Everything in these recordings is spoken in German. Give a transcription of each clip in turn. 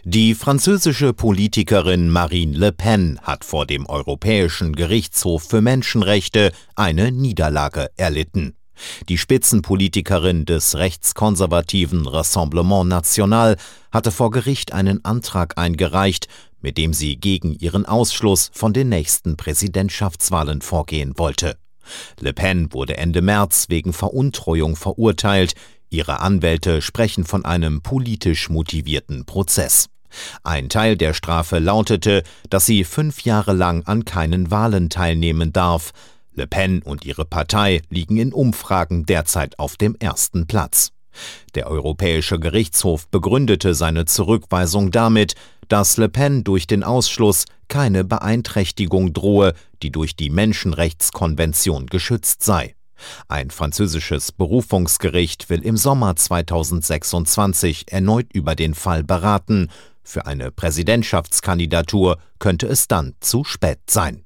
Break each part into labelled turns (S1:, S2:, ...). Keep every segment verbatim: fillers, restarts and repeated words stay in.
S1: Die französische Politikerin Marine Le Pen hat vor dem Europäischen Gerichtshof für Menschenrechte eine Niederlage erlitten. Die Spitzenpolitikerin des rechtskonservativen Rassemblement National hatte vor Gericht einen Antrag eingereicht, mit dem sie gegen ihren Ausschluss von den nächsten Präsidentschaftswahlen vorgehen wollte. Le Pen wurde Ende März wegen Veruntreuung verurteilt. Ihre Anwälte sprechen von einem politisch motivierten Prozess. Ein Teil der Strafe lautete, dass sie fünf Jahre lang an keinen Wahlen teilnehmen darf. Le Pen und ihre Partei liegen in Umfragen derzeit auf dem ersten Platz. Der Europäische Gerichtshof begründete seine Zurückweisung damit, dass Le Pen durch den Ausschluss keine Beeinträchtigung drohe, die durch die Menschenrechtskonvention geschützt sei. Ein französisches Berufungsgericht will im Sommer zweitausendsechsundzwanzig erneut über den Fall beraten. Für eine Präsidentschaftskandidatur könnte es dann zu spät sein.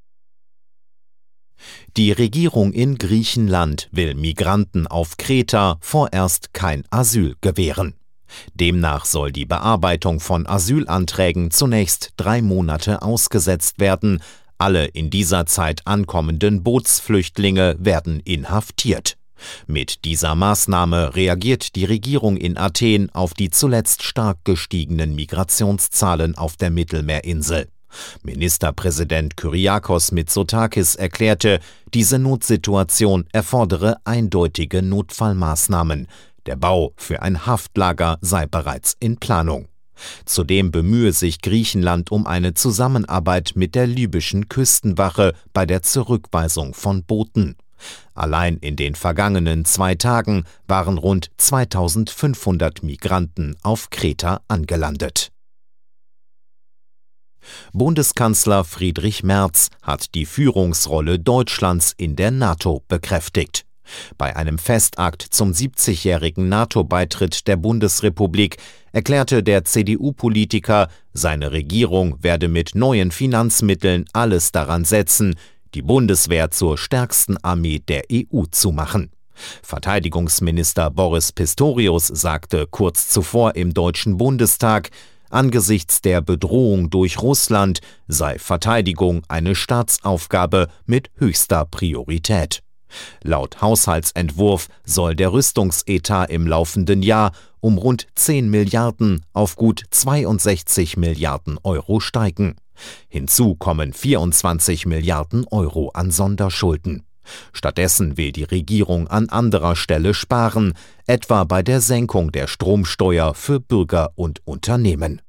S1: Die Regierung in Griechenland will Migranten auf Kreta vorerst kein Asyl gewähren. Demnach soll die Bearbeitung von Asylanträgen zunächst drei Monate ausgesetzt werden. Alle in dieser Zeit ankommenden Bootsflüchtlinge werden inhaftiert. Mit dieser Maßnahme reagiert die Regierung in Athen auf die zuletzt stark gestiegenen Migrationszahlen auf der Mittelmeerinsel. Ministerpräsident Kyriakos Mitsotakis erklärte, diese Notsituation erfordere eindeutige Notfallmaßnahmen. Der Bau für ein Haftlager sei bereits in Planung. Zudem bemühe sich Griechenland um eine Zusammenarbeit mit der libyschen Küstenwache bei der Zurückweisung von Booten. Allein in den vergangenen zwei Tagen waren rund zweitausendfünfhundert Migranten auf Kreta angelandet. Bundeskanzler Friedrich Merz hat die Führungsrolle Deutschlands in der NATO bekräftigt. Bei einem Festakt zum siebzigjährigen NATO-Beitritt der Bundesrepublik erklärte der C D U-Politiker, seine Regierung werde mit neuen Finanzmitteln alles daran setzen, die Bundeswehr zur stärksten Armee der E U zu machen. Verteidigungsminister Boris Pistorius sagte kurz zuvor im Deutschen Bundestag, angesichts der Bedrohung durch Russland sei Verteidigung eine Staatsaufgabe mit höchster Priorität. Laut Haushaltsentwurf soll der Rüstungsetat im laufenden Jahr um rund zehn Milliarden auf gut zweiundsechzig Milliarden Euro steigen. Hinzu kommen vierundzwanzig Milliarden Euro an Sonderschulden. Stattdessen will die Regierung an anderer Stelle sparen, etwa bei der Senkung der Stromsteuer für Bürger und Unternehmen.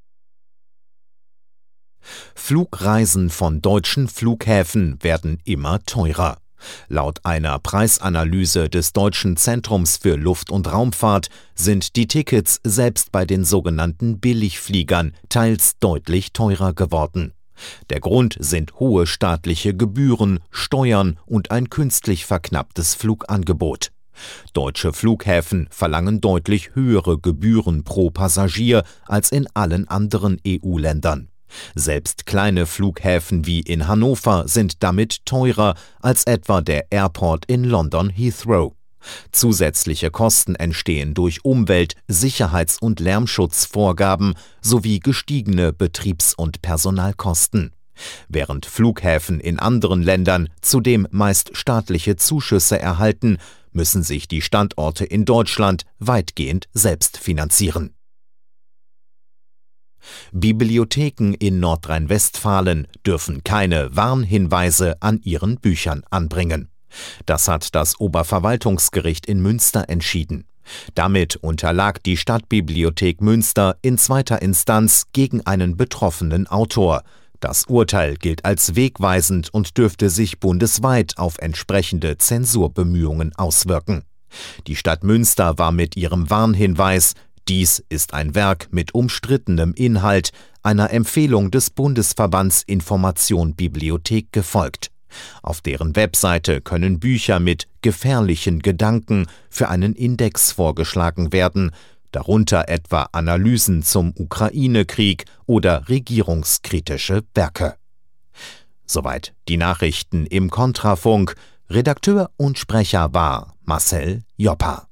S1: Flugreisen von deutschen Flughäfen werden immer teurer. Laut einer Preisanalyse des Deutschen Zentrums für Luft- und Raumfahrt sind die Tickets selbst bei den sogenannten Billigfliegern teils deutlich teurer geworden. Der Grund sind hohe staatliche Gebühren, Steuern und ein künstlich verknapptes Flugangebot. Deutsche Flughäfen verlangen deutlich höhere Gebühren pro Passagier als in allen anderen E U-Ländern. Selbst kleine Flughäfen wie in Hannover sind damit teurer als etwa der Airport in London Heathrow. Zusätzliche Kosten entstehen durch Umwelt-, Sicherheits- und Lärmschutzvorgaben sowie gestiegene Betriebs- und Personalkosten. Während Flughäfen in anderen Ländern zudem meist staatliche Zuschüsse erhalten, müssen sich die Standorte in Deutschland weitgehend selbst finanzieren. Bibliotheken in Nordrhein-Westfalen dürfen keine Warnhinweise an ihren Büchern anbringen. Das hat das Oberverwaltungsgericht in Münster entschieden. Damit unterlag die Stadtbibliothek Münster in zweiter Instanz gegen einen betroffenen Autor. Das Urteil gilt als wegweisend und dürfte sich bundesweit auf entsprechende Zensurbemühungen auswirken. Die Stadt Münster war mit ihrem Warnhinweis „Dies ist ein Werk mit umstrittenem Inhalt" einer Empfehlung des Bundesverbands Information Bibliothek gefolgt. Auf deren Webseite können Bücher mit gefährlichen Gedanken für einen Index vorgeschlagen werden, darunter etwa Analysen zum Ukraine-Krieg oder regierungskritische Werke. Soweit die Nachrichten im Kontrafunk. Redakteur und Sprecher war Marcel Joppa.